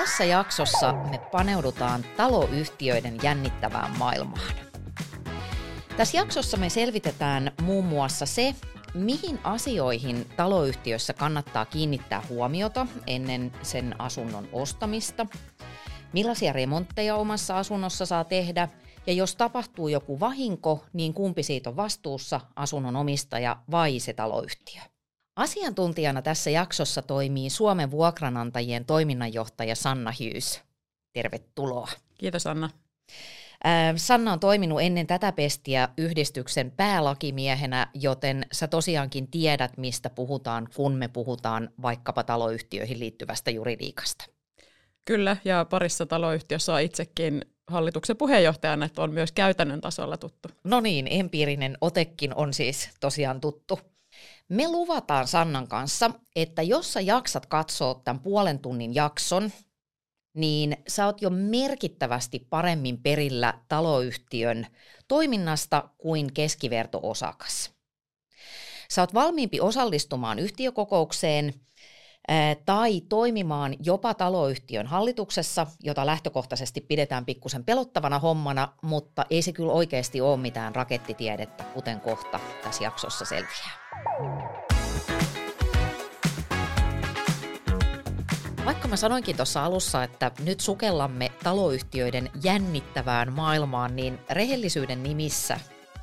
Tässä jaksossa me paneudutaan taloyhtiöiden jännittävään maailmaan. Tässä jaksossa me selvitetään muun muassa se, mihin asioihin taloyhtiössä kannattaa kiinnittää huomiota ennen sen asunnon ostamista, millaisia remontteja omassa asunnossa saa tehdä, ja jos tapahtuu joku vahinko, niin kumpi siitä on vastuussa, asunnon omistaja vai se taloyhtiö. Asiantuntijana tässä jaksossa toimii Suomen vuokranantajien toiminnanjohtaja Sanna Hughes. Tervetuloa. Kiitos Anna. Sanna on toiminut ennen tätä pestiä yhdistyksen päälakimiehenä, joten sä tosiaankin tiedät, mistä puhutaan, kun me puhutaan vaikkapa taloyhtiöihin liittyvästä juridiikasta. Kyllä, ja parissa taloyhtiössä on itsekin hallituksen puheenjohtajana, että on myös käytännön tasolla tuttu. No niin, empiirinen otekin on siis tosiaan tuttu. Me luvataan Sannan kanssa, että jos sä jaksat katsoa tämän puolen tunnin jakson, niin sä oot jo merkittävästi paremmin perillä taloyhtiön toiminnasta kuin keskiverto-osakas. Sä oot valmiimpi osallistumaan yhtiökokoukseen tai toimimaan jopa taloyhtiön hallituksessa, jota lähtökohtaisesti pidetään pikkusen pelottavana hommana, mutta ei se kyllä oikeasti ole mitään rakettitiedettä, kuten kohta tässä jaksossa selviää. Vaikka mä sanoinkin tuossa alussa, että nyt sukellamme taloyhtiöiden jännittävään maailmaan, niin rehellisyyden nimissä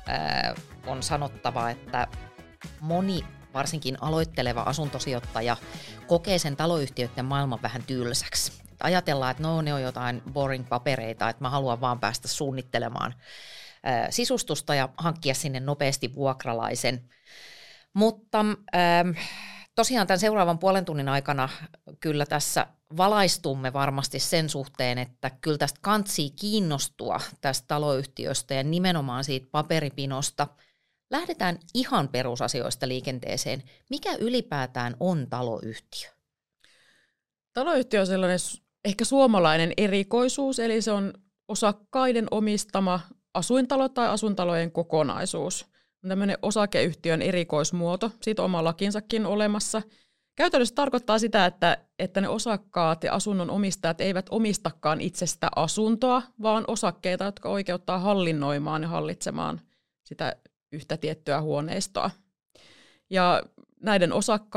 on sanottava, että moni varsinkin aloitteleva asuntosijoittaja kokee sen taloyhtiöiden maailman vähän tylsäksi. Ajatellaan, että ne on jotain boring papereita, että mä haluan vaan päästä suunnittelemaan sisustusta ja hankkia sinne nopeasti vuokralaisen. Mutta tosiaan tämän seuraavan puolen tunnin aikana kyllä tässä valaistumme varmasti sen suhteen, että kyllä tästä kantsii kiinnostua tästä taloyhtiöstä ja nimenomaan siitä paperipinosta. Lähdetään ihan perusasioista liikenteeseen. Mikä ylipäätään on taloyhtiö? Taloyhtiö on sellainen ehkä suomalainen erikoisuus, eli se on osakkaiden omistama asuintalo tai asuintalojen kokonaisuus. On tämmöinen osakeyhtiön erikoismuoto, siitä on oma lakinsakin olemassa. Käytännössä tarkoittaa sitä, että ne osakkaat ja asunnon omistajat eivät omistakaan itsestä asuntoa, vaan osakkeita, jotka oikeuttaa hallinnoimaan ja hallitsemaan sitä yhtä tiettyä huoneistoa. Ja näiden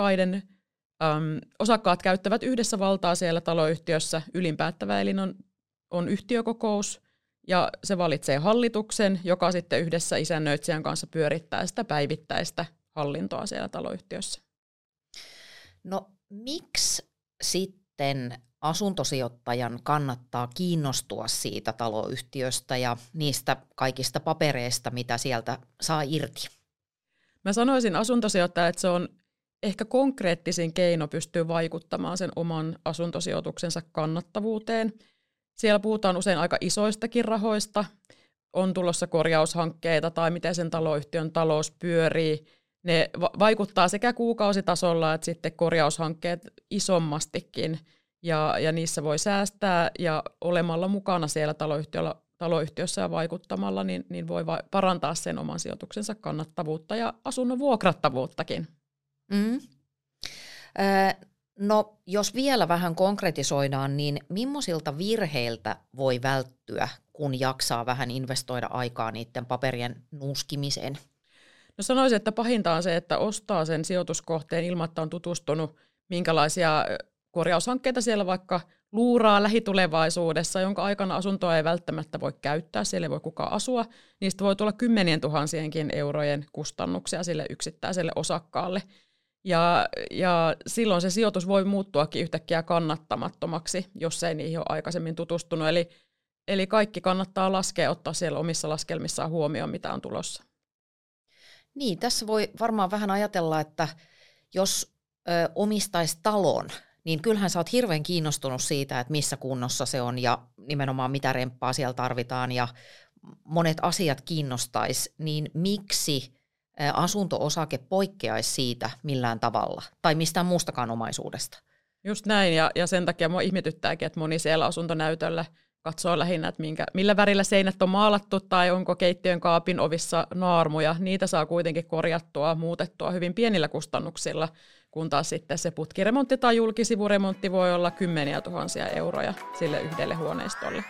osakkaat käyttävät yhdessä valtaa siellä taloyhtiössä. Ylinpäättävä elin on yhtiökokous, ja se valitsee hallituksen, joka sitten yhdessä isännöitsijän kanssa pyörittää sitä päivittäistä hallintoa siellä taloyhtiössä. No miksi sitten asuntosijoittajan kannattaa kiinnostua siitä taloyhtiöstä ja niistä kaikista papereista, mitä sieltä saa irti? Mä sanoisin asuntosijoittaja, että se on ehkä konkreettisin keino pystyy vaikuttamaan sen oman asuntosijoituksensa kannattavuuteen. Siellä puhutaan usein aika isoistakin rahoista, on tulossa korjaushankkeita tai miten sen taloyhtiön talous pyörii. Ne vaikuttaa sekä kuukausitasolla että sitten korjaushankkeet isommastikin ja niissä voi säästää ja olemalla mukana siellä taloyhtiössä ja vaikuttamalla niin voi parantaa sen oman sijoituksensa kannattavuutta ja asunnon vuokrattavuuttakin. No, jos vielä vähän konkretisoidaan, niin millaisilta virheiltä voi välttyä, kun jaksaa vähän investoida aikaa niiden paperien nuuskimiseen? No sanoisin, että pahinta on se, että ostaa sen sijoituskohteen ilman, että on tutustunut, minkälaisia korjaushankkeita siellä vaikka luuraa lähitulevaisuudessa, jonka aikana asuntoa ei välttämättä voi käyttää, siellä ei voi kukaan asua. Niistä voi tulla 10 000 eurojen kustannuksia sille yksittäiselle osakkaalle. Ja silloin se sijoitus voi muuttuakin yhtäkkiä kannattamattomaksi, jos ei niihin ole aikaisemmin tutustunut. Eli kaikki kannattaa laskea, ottaa siellä omissa laskelmissaan huomioon, mitä on tulossa. Niin, tässä voi varmaan vähän ajatella, että jos omistaisi talon, niin kyllähän sä oot hirveän kiinnostunut siitä, että missä kunnossa se on ja nimenomaan mitä remppaa siellä tarvitaan ja monet asiat kiinnostaisi, niin miksi asunto-osake poikkeaisi siitä millään tavalla tai mistään muustakaan omaisuudesta? Just näin, ja sen takia mua ihmetyttääkin, että moni siellä asuntonäytöllä katsoo lähinnä, että millä värillä seinät on maalattu tai onko keittiön kaapin ovissa naarmuja. Niitä saa kuitenkin korjattua, muutettua hyvin pienillä kustannuksilla, kun taas sitten se putkiremontti tai julkisivuremontti voi olla kymmeniä tuhansia euroja sille yhdelle huoneistolle.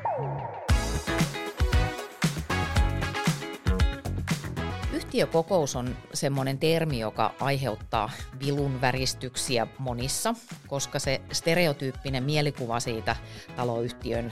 Yhtiökokous on semmoinen termi, joka aiheuttaa vilunväristyksiä monissa, koska se stereotyyppinen mielikuva siitä taloyhtiön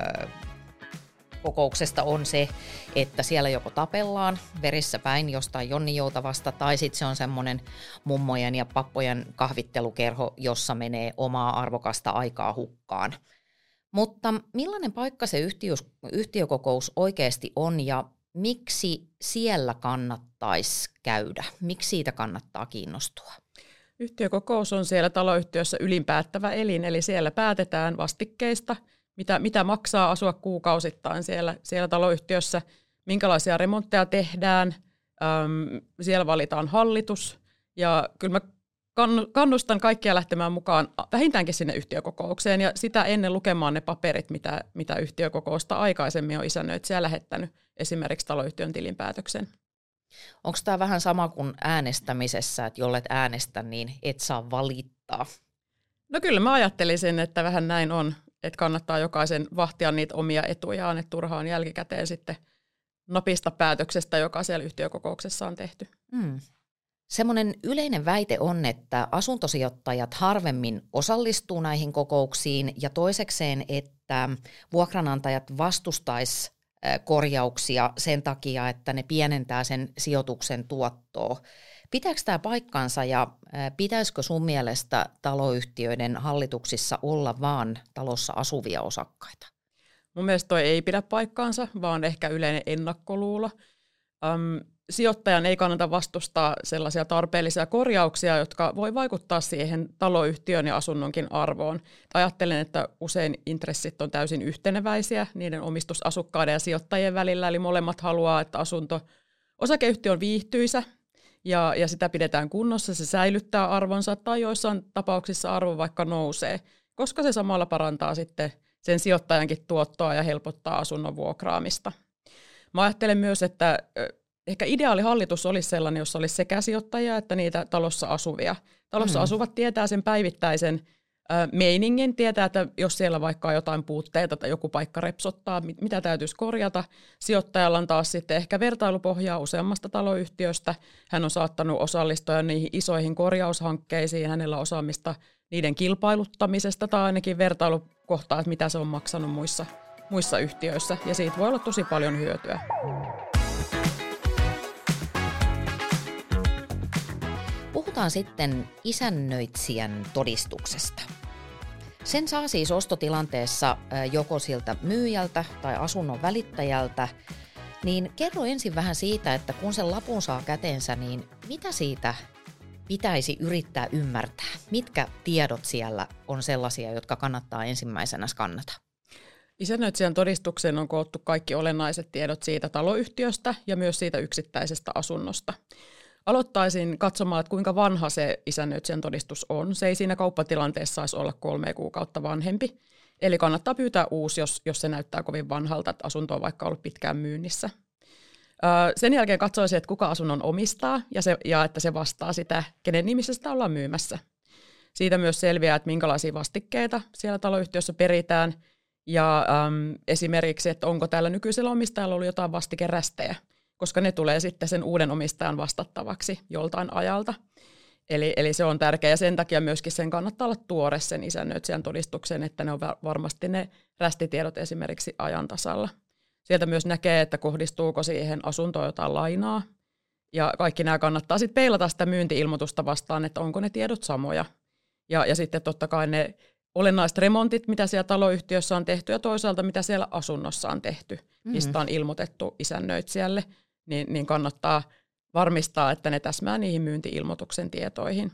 kokouksesta on se, että siellä joko tapellaan verissä päin jostain jonninjoutavasta, tai sitten se on semmoinen mummojen ja pappojen kahvittelukerho, jossa menee omaa arvokasta aikaa hukkaan. Mutta millainen paikka se yhtiökokous oikeasti on ja miksi siellä kannattaisi käydä? Miksi siitä kannattaa kiinnostua? Yhtiökokous on siellä taloyhtiössä ylinpäättävä elin, eli siellä päätetään vastikkeista, mitä maksaa asua kuukausittain siellä taloyhtiössä, minkälaisia remontteja tehdään, siellä valitaan hallitus, ja kyllä mä kannustan kaikkia lähtemään mukaan vähintäänkin sinne yhtiökokoukseen, ja sitä ennen lukemaan ne paperit, mitä yhtiökokousta aikaisemmin on isännöitsijä lähettänyt, esimerkiksi taloyhtiön tilinpäätöksen. Onko tämä vähän sama kuin äänestämisessä, että jollet äänestä, niin et saa valittaa? No kyllä mä ajattelisin, että vähän näin on, että kannattaa jokaisen vahtia niitä omia etujaan, että turhaan jälkikäteen sitten napista päätöksestä, joka siellä yhtiökokouksessa on tehty. Semmoinen yleinen väite on, että asuntosijoittajat harvemmin osallistuu näihin kokouksiin ja toisekseen, että vuokranantajat vastustaisi korjauksia sen takia, että ne pienentää sen sijoituksen tuottoa. Pitääkö tämä paikkansa ja pitäisikö sun mielestä taloyhtiöiden hallituksissa olla vaan talossa asuvia osakkaita? Mun mielestä toi ei pidä paikkaansa, vaan ehkä yleinen ennakkoluulo. Sijoittajan ei kannata vastustaa sellaisia tarpeellisia korjauksia, jotka voi vaikuttaa siihen taloyhtiön ja asunnonkin arvoon. Ajattelen, että usein intressit on täysin yhteneväisiä niiden omistusasukkaiden ja sijoittajien välillä, eli molemmat haluaa, että osakeyhtiö on viihtyisä ja sitä pidetään kunnossa, se säilyttää arvonsa tai joissain tapauksissa arvo vaikka nousee, koska se samalla parantaa sitten sen sijoittajankin tuottoa ja helpottaa asunnon vuokraamista. Mä ajattelen myös, että ehkä ideaali hallitus olisi sellainen, jossa olisi sekä sijoittajia että niitä talossa asuvia. Talossa asuvat tietää sen päivittäisen meiningin, tietää, että jos siellä vaikka on jotain puutteita tai joku paikka repsottaa, mitä täytyisi korjata. Sijoittajalla on taas sitten ehkä vertailupohjaa useammasta taloyhtiöstä. Hän on saattanut osallistua niihin isoihin korjaushankkeisiin, hänellä on osaamista niiden kilpailuttamisesta tai ainakin vertailukohtaa, että mitä se on maksanut muissa yhtiöissä, ja siitä voi olla tosi paljon hyötyä. Puhutaan sitten isännöitsijän todistuksesta. Sen saa siis ostotilanteessa joko siltä myyjältä tai asunnon välittäjältä, niin kerro ensin vähän siitä, että kun sen lapun saa käteensä, niin mitä siitä pitäisi yrittää ymmärtää? Mitkä tiedot siellä on sellaisia, jotka kannattaa ensimmäisenä skannata? Isännöitsijän todistukseen on koottu kaikki olennaiset tiedot siitä taloyhtiöstä ja myös siitä yksittäisestä asunnosta. Aloittaisin katsomaan, että kuinka vanha se isännöitsijän todistus on. Se ei siinä kauppatilanteessa saisi olla 3 kuukautta vanhempi. Eli kannattaa pyytää uusi, jos se näyttää kovin vanhalta, että asunto on vaikka ollut pitkään myynnissä. Sen jälkeen katsoisin, että kuka asunnon omistaa ja että se vastaa sitä, kenen nimissä sitä ollaan myymässä. Siitä myös selviää, että minkälaisia vastikkeita siellä taloyhtiössä peritään ja esimerkiksi, että onko tällä nykyisellä omistajalla ollut jotain vastikerästejä, koska ne tulee sitten sen uuden omistajan vastattavaksi joltain ajalta. Eli se on tärkeää ja sen takia myöskin sen kannattaa olla tuore sen isännöitsijän todistuksen, että ne on varmasti ne rästitiedot esimerkiksi ajan tasalla. Sieltä myös näkee, että kohdistuuko siihen asuntoon jotain lainaa. Ja kaikki nämä kannattaa sitten peilata sitä myynti-ilmoitusta vastaan, että onko ne tiedot samoja. Ja sitten totta kai ne olennaiset remontit, mitä siellä taloyhtiössä on tehty ja toisaalta mitä siellä asunnossa on tehty, mistä on ilmoitettu isännöitsijälle, niin kannattaa varmistaa, että ne täsmää niihin myynti-ilmoituksen tietoihin.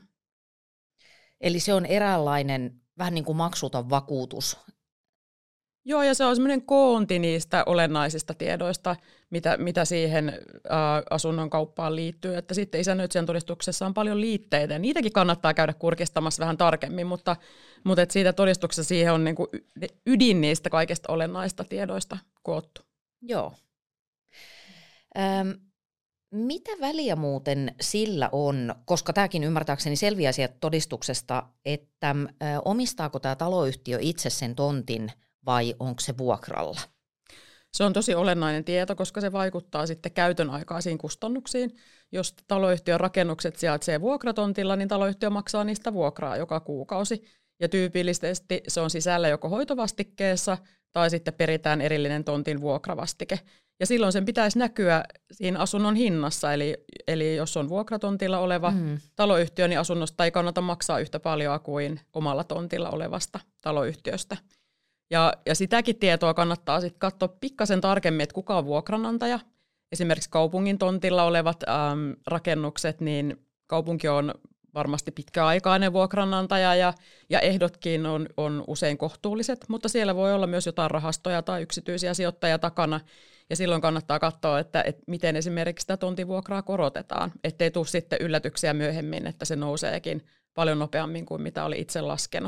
Eli se on eräänlainen vähän niin kuin maksuton vakuutus. Joo, ja se on semmoinen koonti niistä olennaisista tiedoista, mitä siihen asunnon kauppaan liittyy. Että sitten isännöitsijän todistuksessa on paljon liitteitä, ja niitäkin kannattaa käydä kurkistamassa vähän tarkemmin, mutta et siitä todistuksessa siihen on niin kuin ydin niistä kaikista olennaisista tiedoista koottu. Joo. Mitä väliä muuten sillä on, koska tämäkin ymmärtääkseni selviää sieltä todistuksesta, että omistaako tämä taloyhtiö itse sen tontin vai onko se vuokralla? Se on tosi olennainen tieto, koska se vaikuttaa sitten käytön aikaisiin kustannuksiin. Jos taloyhtiön rakennukset sijaitsee vuokratontilla, niin taloyhtiö maksaa niistä vuokraa joka kuukausi. Ja tyypillisesti se on sisällä joko hoitovastikkeessa tai sitten peritään erillinen tontin vuokravastike. Ja silloin sen pitäisi näkyä siinä asunnon hinnassa. Eli jos on vuokratontilla oleva taloyhtiö, niin asunnosta ei kannata maksaa yhtä paljon kuin omalla tontilla olevasta taloyhtiöstä. Ja sitäkin tietoa kannattaa sitten katsoa pikkasen tarkemmin, että kuka on vuokranantaja. Esimerkiksi kaupungin tontilla olevat rakennukset, niin kaupunki on varmasti pitkäaikainen vuokranantaja ja ehdotkin on usein kohtuulliset, mutta siellä voi olla myös jotain rahastoja tai yksityisiä sijoittajia takana. Ja silloin kannattaa katsoa, että miten esimerkiksi sitä tontivuokraa korotetaan, ettei tule sitten yllätyksiä myöhemmin, että se nouseekin paljon nopeammin kuin mitä oli itse laskenut.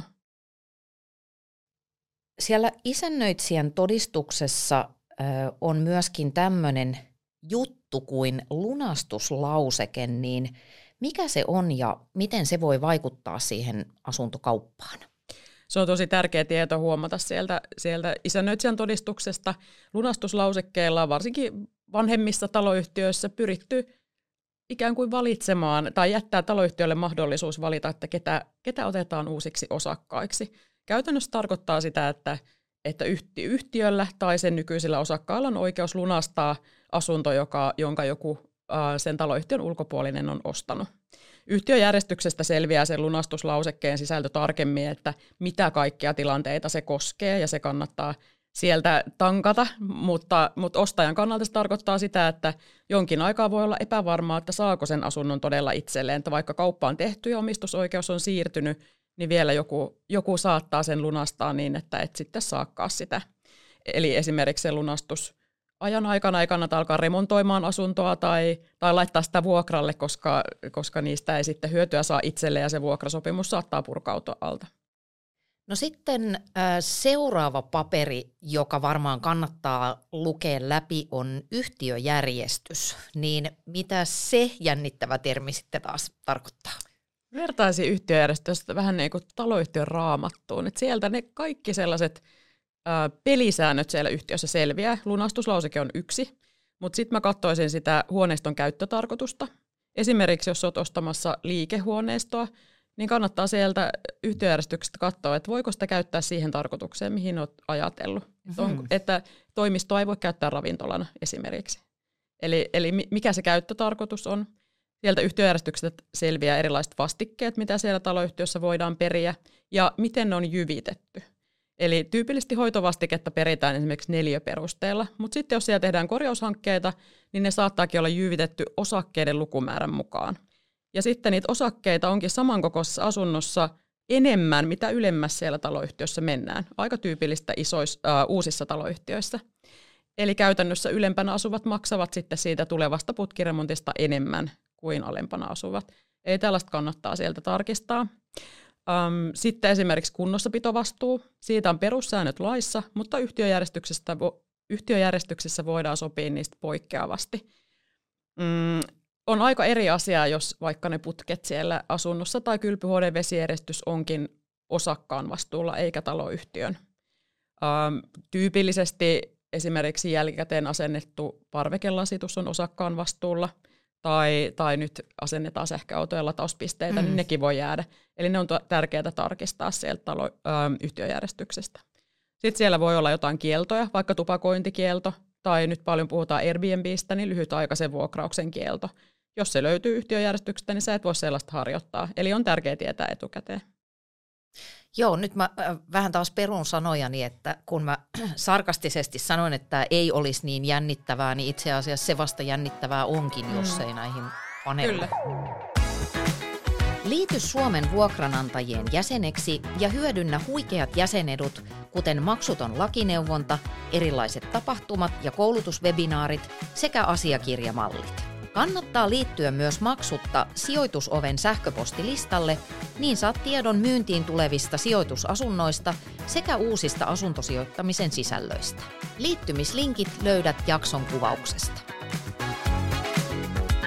Siellä isännöitsijän todistuksessa on myöskin tämmöinen juttu kuin lunastuslauseke, niin mikä se on ja miten se voi vaikuttaa siihen asuntokauppaan? Se on tosi tärkeä tieto huomata sieltä isännöitsijän todistuksesta. Lunastuslausekkeella on varsinkin vanhemmissa taloyhtiöissä pyritty ikään kuin valitsemaan tai jättää taloyhtiölle mahdollisuus valita, että ketä otetaan uusiksi osakkaiksi. Käytännössä tarkoittaa sitä, että yhtiöllä tai sen nykyisillä osakkailla on oikeus lunastaa asunto, jonka joku sen taloyhtiön ulkopuolinen on ostanut. Yhtiöjärjestyksestä selviää sen lunastuslausekkeen sisältö tarkemmin, että mitä kaikkia tilanteita se koskee, ja se kannattaa sieltä tankata, mutta ostajan kannalta se tarkoittaa sitä, että jonkin aikaa voi olla epävarmaa, että saako sen asunnon todella itselleen, että vaikka kauppa on tehty ja omistusoikeus on siirtynyt, niin vielä joku saattaa sen lunastaa niin, että et sitten saakaan sitä. Eli esimerkiksi se lunastusajan aikana ei kannata alkaa remontoimaan asuntoa tai laittaa sitä vuokralle, koska niistä ei sitten hyötyä saa itselle ja se vuokrasopimus saattaa purkautua alta. No sitten seuraava paperi, joka varmaan kannattaa lukea läpi, on yhtiöjärjestys. Niin mitä se jännittävä termi sitten taas tarkoittaa? Vertaisin yhtiöjärjestöstä vähän niin kuin taloyhtiön raamattuun. Että sieltä ne kaikki sellaiset pelisäännöt siellä yhtiössä selviää. Lunastuslauseke on yksi, mutta sitten mä katsoisin sitä huoneiston käyttötarkoitusta. Esimerkiksi jos olet ostamassa liikehuoneistoa, niin kannattaa sieltä yhtiöjärjestyksestä katsoa, että voiko sitä käyttää siihen tarkoitukseen, mihin olet ajatellut. Että toimistoa ei voi käyttää ravintolana esimerkiksi. Eli mikä se käyttötarkoitus on. Sieltä yhtiöjärjestyksestä selviää erilaiset vastikkeet, mitä siellä taloyhtiössä voidaan periä, ja miten ne on jyvitetty. Eli tyypillisesti hoitovastiketta peritään esimerkiksi neliöperusteella, mutta sitten jos siellä tehdään korjaushankkeita, niin ne saattaakin olla jyvitetty osakkeiden lukumäärän mukaan. Ja sitten niitä osakkeita onkin samankokoisessa asunnossa enemmän, mitä ylemmässä siellä taloyhtiössä mennään. Aika tyypillistä uusissa taloyhtiöissä. Eli käytännössä ylempänä asuvat maksavat sitten siitä tulevasta putkiremontista enemmän kuin alempana asuvat. Eli tällaista kannattaa sieltä tarkistaa. Sitten esimerkiksi kunnossapitovastuu. Siitä on perussäännöt laissa, mutta yhtiöjärjestyksessä voidaan sopia niistä poikkeavasti. On aika eri asia, jos vaikka ne putket siellä asunnossa tai kylpyhuoneen vesijärjestys onkin osakkaan vastuulla eikä taloyhtiön. Tyypillisesti esimerkiksi jälkikäteen asennettu parvekelasitus on osakkaan vastuulla tai nyt asennetaan sähköautojen latauspisteitä, niin nekin voi jäädä. Eli ne on tärkeää tarkistaa sieltä yhtiöjärjestyksestä. Sitten siellä voi olla jotain kieltoja, vaikka tupakointikielto tai nyt paljon puhutaan Airbnbistä, niin lyhytaikaisen vuokrauksen kielto. Jos se löytyy yhtiöjärjestyksestä, niin sä et voi sellaista harjoittaa. Eli on tärkeää tietää etukäteen. Joo, nyt mä vähän taas perun sanojani, että kun mä sarkastisesti sanoin, että tämä ei olisi niin jännittävää, niin itse asiassa se vasta jännittävää onkin, jos ei näihin paneudu. Liity Suomen vuokranantajien jäseneksi ja hyödynnä huikeat jäsenedut, kuten maksuton lakineuvonta, erilaiset tapahtumat ja koulutuswebinaarit sekä asiakirjamallit. Kannattaa liittyä myös maksutta Sijoitusoven sähköpostilistalle, niin saat tiedon myyntiin tulevista sijoitusasunnoista sekä uusista asuntosijoittamisen sisällöistä. Liittymislinkit löydät jakson kuvauksesta.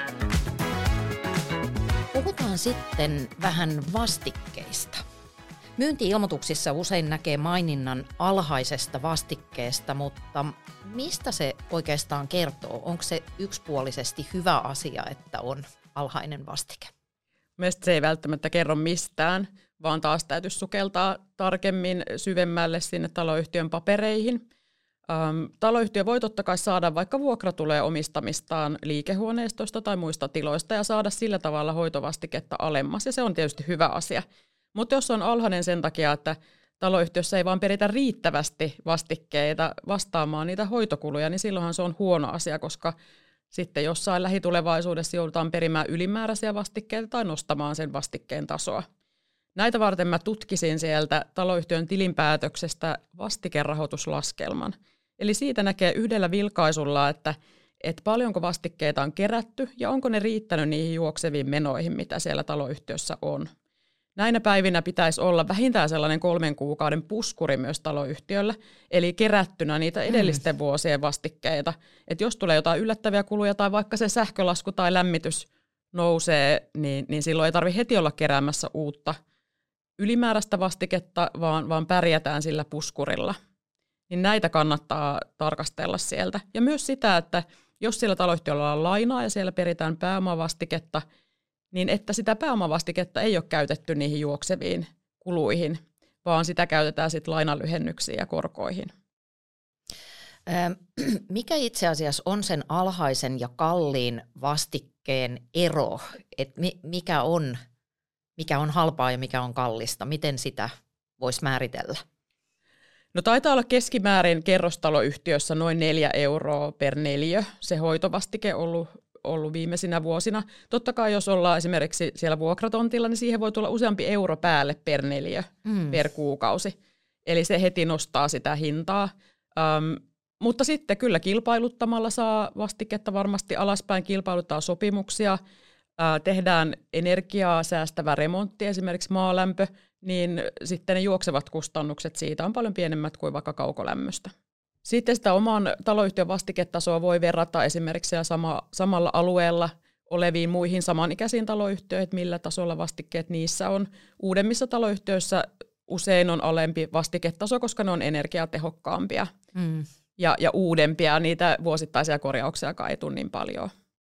sitten vähän vastikkeista. Myynti-ilmoituksissa usein näkee maininnan alhaisesta vastikkeesta, mutta mistä se oikeastaan kertoo? Onko se yksipuolisesti hyvä asia, että on alhainen vastike? Mielestäni se ei välttämättä kerro mistään, vaan taas täytyisi sukeltaa tarkemmin syvemmälle sinne taloyhtiön papereihin. Taloyhtiö voi totta kai saada vaikka vuokratuloja omistamistaan liikehuoneistosta tai muista tiloista ja saada sillä tavalla hoitovastiketta alemmas, ja se on tietysti hyvä asia. Mutta jos on alhainen sen takia, että taloyhtiössä ei vaan peritä riittävästi vastikkeita vastaamaan niitä hoitokuluja, niin silloinhan se on huono asia, koska sitten jossain lähitulevaisuudessa joudutaan perimään ylimääräisiä vastikkeita tai nostamaan sen vastikkeen tasoa. Näitä varten mä tutkisin sieltä taloyhtiön tilinpäätöksestä vastikerahoituslaskelman. Eli siitä näkee yhdellä vilkaisulla, että paljonko vastikkeita on kerätty ja onko ne riittänyt niihin juokseviin menoihin, mitä siellä taloyhtiössä on. Näinä päivinä pitäisi olla vähintään sellainen 3 kuukauden puskuri myös taloyhtiöllä, eli kerättynä niitä edellisten vuosien vastikkeita. Että jos tulee jotain yllättäviä kuluja tai vaikka se sähkölasku tai lämmitys nousee, niin silloin ei tarvitse heti olla keräämässä uutta ylimääräistä vastiketta, vaan pärjätään sillä puskurilla. Niin näitä kannattaa tarkastella sieltä. Ja myös sitä, että jos siellä taloyhtiöllä on lainaa ja siellä peritään pääomavastiketta, niin että sitä pääomavastiketta ei ole käytetty niihin juokseviin kuluihin, vaan sitä käytetään sitten lainanlyhennyksiin ja korkoihin. Mikä itse asiassa on sen alhaisen ja kalliin vastikkeen ero? Et mikä on halpaa ja mikä on kallista? Miten sitä voisi määritellä? No taitaa olla keskimäärin kerrostaloyhtiössä noin 4 euroa per neliö se hoitovastike ollut viimeisinä vuosina. Totta kai jos ollaan esimerkiksi siellä vuokratontilla, niin siihen voi tulla useampi euro päälle per neliö per kuukausi. Eli se heti nostaa sitä hintaa. Mutta sitten kyllä kilpailuttamalla saa vastiketta varmasti alaspäin, kilpailuttaa sopimuksia, tehdään energiaa säästävä remontti, esimerkiksi maalämpö, niin sitten ne juoksevat kustannukset siitä on paljon pienemmät kuin vaikka kaukolämmöstä. Sitten sitä oman taloyhtiön vastiketasoa voi verrata esimerkiksi samalla alueella oleviin muihin samanikäisiin taloyhtiöihin, että millä tasolla vastikkeet niissä on. Uudemmissa taloyhtiöissä usein on alempi vastiketaso, koska ne on energiatehokkaampia ja uudempia. Niitä vuosittaisia korjauksia ei tule niin paljon.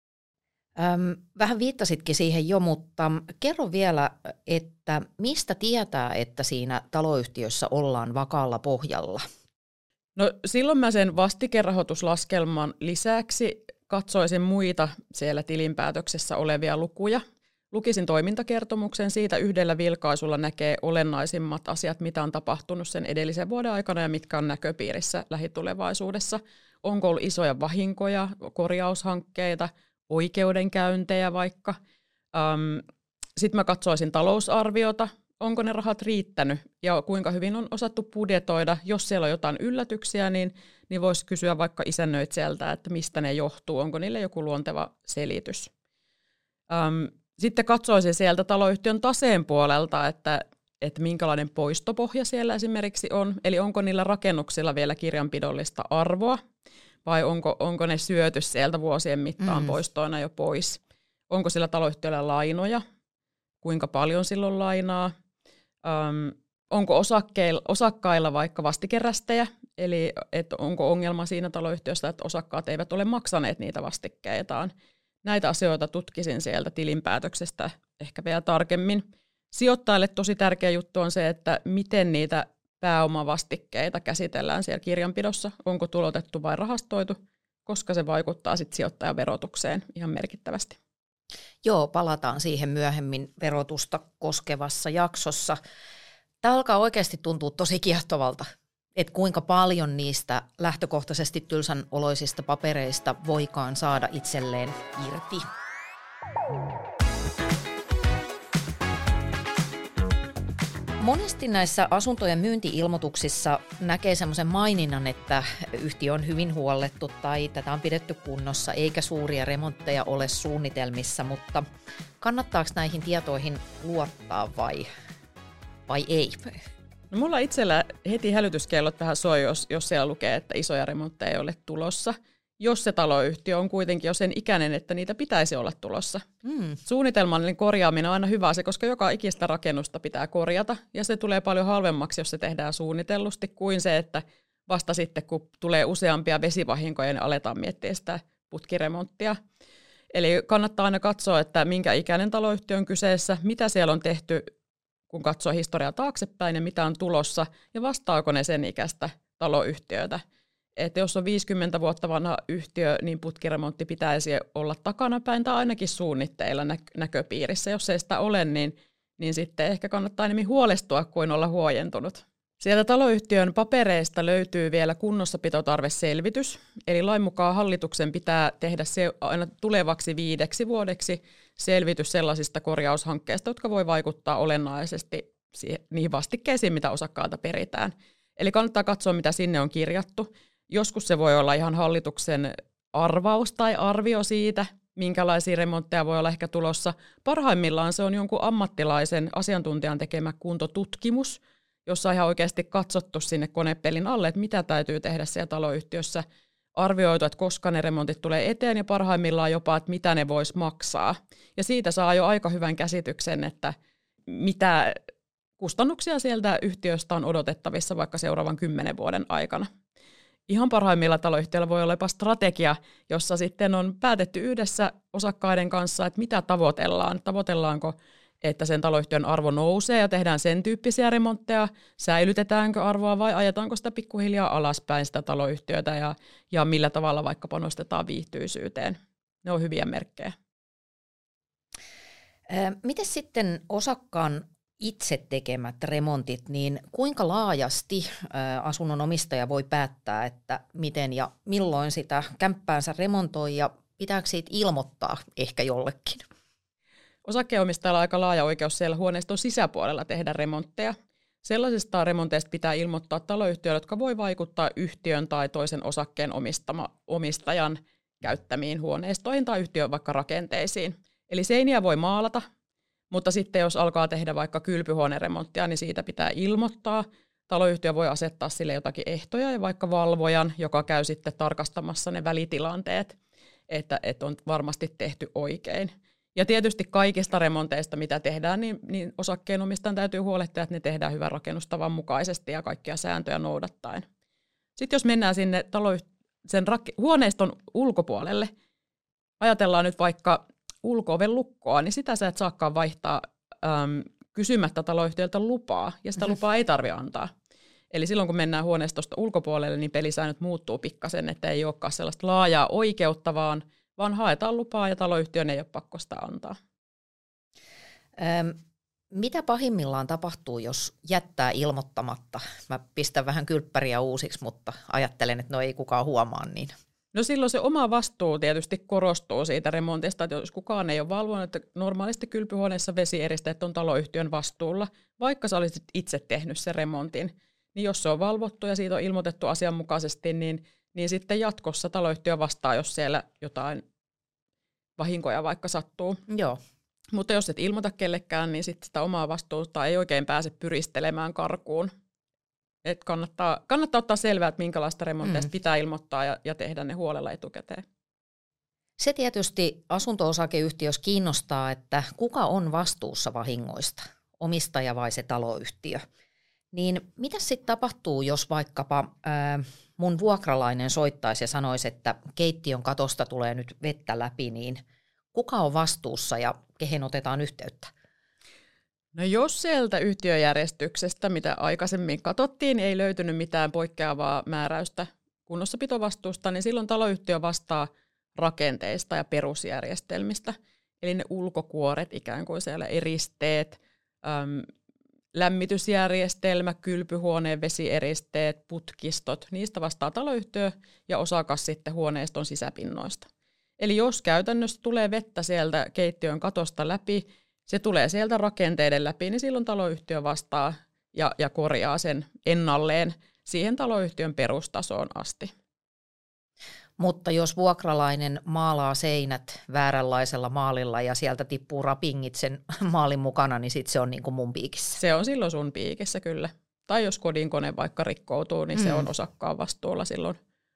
Vähän viittasitkin siihen jo, mutta kerro vielä, että mistä tietää, että siinä taloyhtiössä ollaan vakaalla pohjalla? No silloin mä sen vastikerahoituslaskelman lisäksi katsoisin muita siellä tilinpäätöksessä olevia lukuja. Lukisin toimintakertomuksen, siitä yhdellä vilkaisulla näkee olennaisimmat asiat, mitä on tapahtunut sen edellisen vuoden aikana ja mitkä on näköpiirissä lähitulevaisuudessa. Onko ollut isoja vahinkoja, korjaushankkeita, oikeudenkäyntejä vaikka. Sitten mä katsoisin talousarviota, onko ne rahat riittänyt ja kuinka hyvin on osattu budjetoida. Jos siellä on jotain yllätyksiä, niin voisi kysyä vaikka isännöitsijältä, että mistä ne johtuu, onko niille joku luonteva selitys. Sitten katsoisin sieltä taloyhtiön taseen puolelta, että minkälainen poistopohja siellä esimerkiksi on, eli onko niillä rakennuksilla vielä kirjanpidollista arvoa, vai onko ne syöty sieltä vuosien mittaan poistoina jo pois. Onko sillä taloyhtiöllä lainoja, kuinka paljon silloin lainaa, onko osakkailla vaikka vastikerästejä, eli että onko ongelma siinä taloyhtiössä, että osakkaat eivät ole maksaneet niitä vastikkeitaan. Näitä asioita tutkisin sieltä tilinpäätöksestä ehkä vielä tarkemmin. Sijoittajille tosi tärkeä juttu on se, että miten niitä pääomavastikkeita käsitellään siellä kirjanpidossa, onko tulotettu vai rahastoitu, koska se vaikuttaa sitten sijoittajan verotukseen ihan merkittävästi. Joo, palataan siihen myöhemmin verotusta koskevassa jaksossa. Tämä alkaa oikeasti tuntua tosi kiehtovalta, että kuinka paljon niistä lähtökohtaisesti tylsän oloisista papereista voikaan saada itselleen irti. Monesti näissä asuntojen myynti-ilmoituksissa näkee semmoisen maininnan, että yhtiö on hyvin huollettu tai tätä on pidetty kunnossa eikä suuria remontteja ole suunnitelmissa, mutta kannattaako näihin tietoihin luottaa vai ei? No mulla itsellä heti hälytyskellot vähän soi, jos siellä lukee, että isoja remontteja ei ole tulossa. jos se taloyhtiö on kuitenkin jo sen ikäinen, että niitä pitäisi olla tulossa. Suunnitelmallinen korjaaminen on aina hyvä se, koska joka ikistä rakennusta pitää korjata, ja se tulee paljon halvemmaksi, jos se tehdään suunnitellusti, kuin se, että vasta sitten, kun tulee useampia vesivahinkoja, niin aletaan miettiä sitä putkiremonttia. Eli kannattaa aina katsoa, että minkä ikäinen taloyhtiö on kyseessä, mitä siellä on tehty, kun katsoo historiaa taaksepäin ja mitä on tulossa, ja vastaako ne sen ikäistä taloyhtiötä. Että jos on 50 vuotta vanha yhtiö, niin putkiremontti pitäisi olla takanapäin tai ainakin suunnitteilla näköpiirissä. Jos ei sitä ole, niin sitten ehkä kannattaa enemmän huolestua kuin olla huojentunut. Sieltä taloyhtiön papereista löytyy vielä kunnossapitotarveselvitys, eli lain mukaan hallituksen pitää tehdä se aina tulevaksi 5 vuodeksi selvitys sellaisista korjaushankkeista, jotka voi vaikuttaa olennaisesti niihin vastikkeisiin, mitä osakkaalta peritään. Eli kannattaa katsoa, mitä sinne on kirjattu. Joskus se voi olla ihan hallituksen arvaus tai arvio siitä, minkälaisia remontteja voi olla ehkä tulossa. Parhaimmillaan se on jonkun ammattilaisen asiantuntijan tekemä kuntotutkimus, jossa on ihan oikeasti katsottu sinne konepelin alle, että mitä täytyy tehdä siellä taloyhtiössä, arvioitu, että koska ne remontit tulee eteen ja parhaimmillaan jopa, että mitä ne vois maksaa. Ja siitä saa jo aika hyvän käsityksen, että mitä kustannuksia sieltä yhtiöstä on odotettavissa vaikka seuraavan 10 vuoden aikana. Ihan parhaimmilla taloyhtiöillä voi olla jopa strategia, jossa sitten on päätetty yhdessä osakkaiden kanssa, että mitä tavoitellaan. Tavoitellaanko, että sen taloyhtiön arvo nousee ja tehdään sen tyyppisiä remontteja, säilytetäänkö arvoa vai ajetaanko sitä pikkuhiljaa alaspäin sitä taloyhtiötä ja millä tavalla vaikka panostetaan viihtyisyyteen. Ne on hyviä merkkejä. Miten sitten osakkaan itse tekemät remontit, niin kuinka laajasti asunnon omistaja voi päättää, että miten ja milloin sitä kämppäänsä remontoi ja pitääkö siitä ilmoittaa ehkä jollekin? Osakkeenomistajalla on aika laaja oikeus siellä huoneiston sisäpuolella tehdä remontteja. Sellaisista remonteista pitää ilmoittaa taloyhtiöille, jotka voi vaikuttaa yhtiön tai toisen osakkeen omistajan käyttämiin huoneistoihin tai yhtiön vaikka rakenteisiin. Eli seiniä voi maalata, mutta sitten jos alkaa tehdä vaikka kylpyhuoneremonttia, niin siitä pitää ilmoittaa. Taloyhtiö voi asettaa sille jotakin ehtoja ja vaikka valvojan, joka käy sitten tarkastamassa ne välitilanteet, että on varmasti tehty oikein. Ja tietysti kaikista remonteista, mitä tehdään, niin osakkeenomistajan täytyy huolehtia, että ne tehdään hyvän rakennustavan mukaisesti ja kaikkia sääntöjä noudattaen. Sitten jos mennään sinne huoneiston ulkopuolelle, ajatellaan nyt vaikka ulko-oven lukkoa, niin sitä sä et saakaan vaihtaa kysymättä taloyhtiöltä lupaa, ja sitä lupaa ei tarvitse antaa. Eli silloin kun mennään huoneistosta ulkopuolelle, niin pelisäännöt muuttuu pikkasen, että ei olekaan sellaista laajaa oikeutta, vaan haetaan lupaa ja taloyhtiön ei ole pakko sitä antaa. Mitä pahimmillaan tapahtuu, jos jättää ilmoittamatta? Mä pistän vähän kylppäriä uusiksi, mutta ajattelen, että no ei kukaan huomaa niin. No silloin se oma vastuu tietysti korostuu siitä remontista, että jos kukaan ei ole valvonut, että normaalisti kylpyhuoneessa vesieristeet on taloyhtiön vastuulla, vaikka sä olisit itse tehnyt sen remontin, niin jos se on valvottu ja siitä on ilmoitettu asianmukaisesti, niin sitten jatkossa taloyhtiö vastaa, jos siellä jotain vahinkoja vaikka sattuu. Joo. Mutta jos et ilmoita kellekään, niin sitten sitä omaa vastuuta ei oikein pääse pyristelemään karkuun. Et kannattaa ottaa selvää, että minkälaista remontteista pitää ilmoittaa ja tehdä ne huolella etukäteen. Se tietysti asunto-osakeyhtiössä kiinnostaa, että kuka on vastuussa vahingoista, omistaja vai se taloyhtiö. Niin mitä sitten tapahtuu, jos vaikkapa mun vuokralainen soittaisi ja sanoisi, että keittiön katosta tulee nyt vettä läpi, niin kuka on vastuussa ja kehen otetaan yhteyttä? No jos sieltä yhtiöjärjestyksestä, mitä aikaisemmin katsottiin, ei löytynyt mitään poikkeavaa määräystä kunnossapitovastuusta, niin silloin taloyhtiö vastaa rakenteista ja perusjärjestelmistä. Eli ne ulkokuoret, ikään kuin siellä eristeet, lämmitysjärjestelmä, kylpyhuoneen vesieristeet, putkistot, niistä vastaa taloyhtiö ja osakas sitten huoneiston sisäpinnoista. Eli jos käytännössä tulee vettä sieltä keittiön katosta läpi, se tulee sieltä rakenteiden läpi, niin silloin taloyhtiö vastaa ja korjaa sen ennalleen siihen taloyhtiön perustasoon asti. Mutta jos vuokralainen maalaa seinät vääränlaisella maalilla ja sieltä tippuu rapingit sen maalin mukana, niin sitten se on niin kuin mun piikissä. Se on silloin sun piikissä kyllä. Tai jos kodinkone vaikka rikkoutuu, niin se on osakkaan vastuulla silloin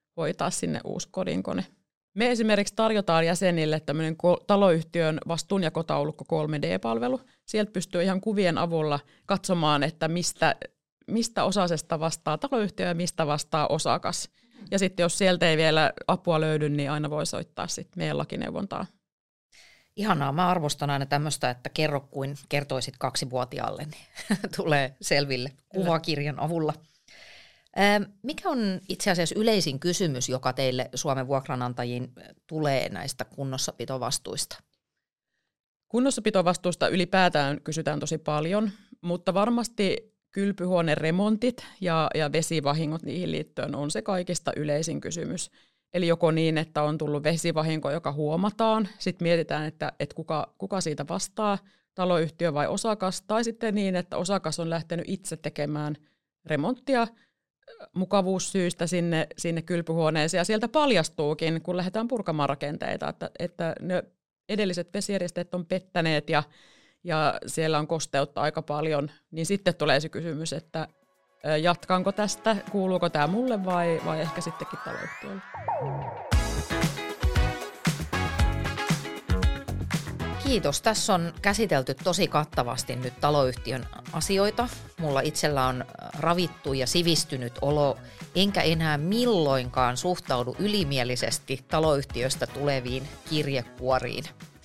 hoitaa sinne uusi kodinkone. Me esimerkiksi tarjotaan jäsenille tämmöinen taloyhtiön vastuunjakotaulukko 3D-palvelu. Sieltä pystyy ihan kuvien avulla katsomaan, että mistä osasesta vastaa taloyhtiö ja mistä vastaa osakas. Ja sitten jos sieltä ei vielä apua löydy, niin aina voi soittaa sitten meidän lakineuvontaa. Ihanaa, mä arvostan aina tämmöistä, että kerro kuin kertoisit 2-vuotiaalle, niin tulee selville kuvakirjan avulla. Mikä on itse asiassa yleisin kysymys, joka teille Suomen vuokranantajiin tulee näistä kunnossapitovastuista? Kunnossapitovastuusta ylipäätään kysytään tosi paljon, mutta varmasti kylpyhuoneremontit ja vesivahingot niihin liittyen on se kaikista yleisin kysymys. Eli joko niin, että on tullut vesivahinko, joka huomataan, sitten mietitään, että kuka siitä vastaa, taloyhtiö vai osakas, tai sitten niin, että osakas on lähtenyt itse tekemään remonttia mukavuussyistä sinne kylpyhuoneeseen, ja sieltä paljastuukin, kun lähdetään purkamaan rakenteita, että ne edelliset vesijärjestäjät on pettäneet ja siellä on kosteutta aika paljon, niin sitten tulee se kysymys, että jatkanko tästä, kuuluuko tämä mulle vai ehkä sittenkin taloyhtiölle. Kiitos. Tässä on käsitelty tosi kattavasti nyt taloyhtiön asioita. Mulla itsellä on ravittu ja sivistynyt olo, enkä enää milloinkaan suhtaudu ylimielisesti taloyhtiöstä tuleviin kirjekuoriin.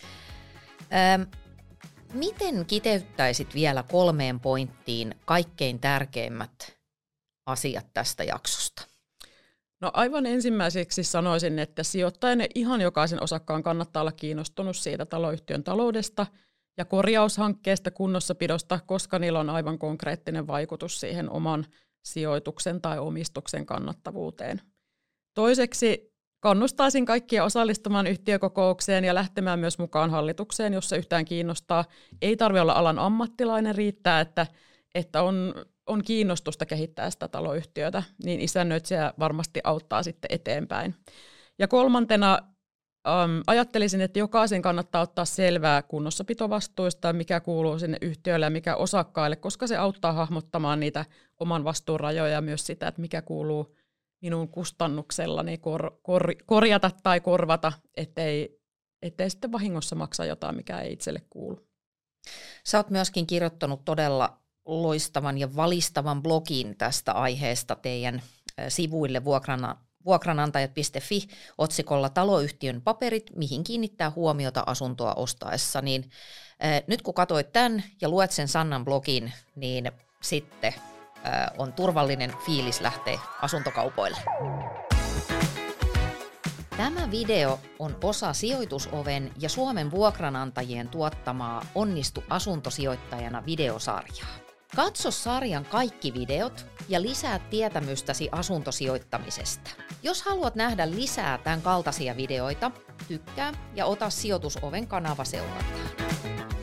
Miten kiteyttäisit vielä 3 pointtiin kaikkein tärkeimmät asiat tästä jaksosta? No aivan ensimmäiseksi sanoisin, että sijoittajan ja ihan jokaisen osakkaan kannattaa olla kiinnostunut siitä taloyhtiön taloudesta ja korjaushankkeesta, kunnossapidosta, koska niillä on aivan konkreettinen vaikutus siihen oman sijoituksen tai omistuksen kannattavuuteen. Toiseksi kannustaisin kaikkia osallistumaan yhtiökokoukseen ja lähtemään myös mukaan hallitukseen, jos se yhtään kiinnostaa. Ei tarvitse olla alan ammattilainen, riittää, että on kiinnostusta kehittää sitä taloyhtiötä, niin isännöitsijä varmasti auttaa sitten eteenpäin. Ja 3. ajattelisin, että jokaisen kannattaa ottaa selvää kunnossapitovastuista, mikä kuuluu sinne yhtiölle ja mikä osakkaille, koska se auttaa hahmottamaan niitä oman vastuun rajoja ja myös sitä, että mikä kuuluu minun kustannuksellani korjata tai korvata, ettei sitten vahingossa maksa jotain, mikä ei itselle kuulu. Sä oot myöskin kirjoittanut todella loistavan ja valistavan blogin tästä aiheesta teidän sivuille vuokranantajat.fi otsikolla Taloyhtiön paperit, mihin kiinnittää huomiota asuntoa ostaessa. Niin, nyt kun katsoit tämän ja luet sen Sannan blogin, niin sitten on turvallinen fiilis lähteä asuntokaupoille. Tämä video on osa Sijoitusoven ja Suomen vuokranantajien tuottamaa Onnistu asuntosijoittajana videosarjaa. Katso sarjan kaikki videot ja lisää tietämystäsi asuntosijoittamisesta. Jos haluat nähdä lisää tämän kaltaisia videoita, tykkää ja ota Sijoitusoven kanava seurantaan.